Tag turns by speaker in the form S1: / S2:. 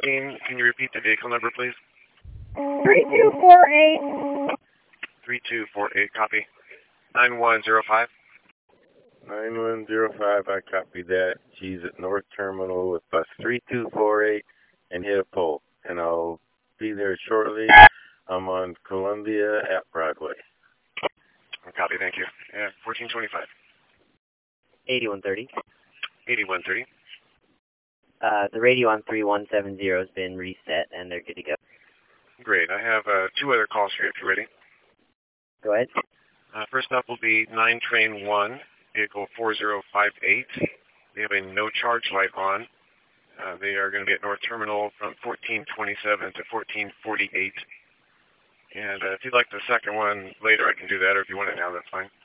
S1: 14. Can you repeat the vehicle number, please?
S2: 3248.
S1: 3248, copy. 9105.
S3: 9105, I copy that. She's at North Terminal with bus 3248 and hit a pole. And I'll be there shortly. I'm on Columbia at Broadway.
S1: Copy, thank you. 1425.
S4: 8130.
S1: 8130.
S4: The radio on 3170 has been reset, and they're good to go.
S1: Great. I have two other calls for you if you're ready.
S4: Go ahead.
S1: First up will be 9 Train 1, vehicle 4058. They have a no charge light on. They are going to be at North Terminal from 1427 to 1448. And if you'd like the second one later, I can do that, or if you want it now, that's fine.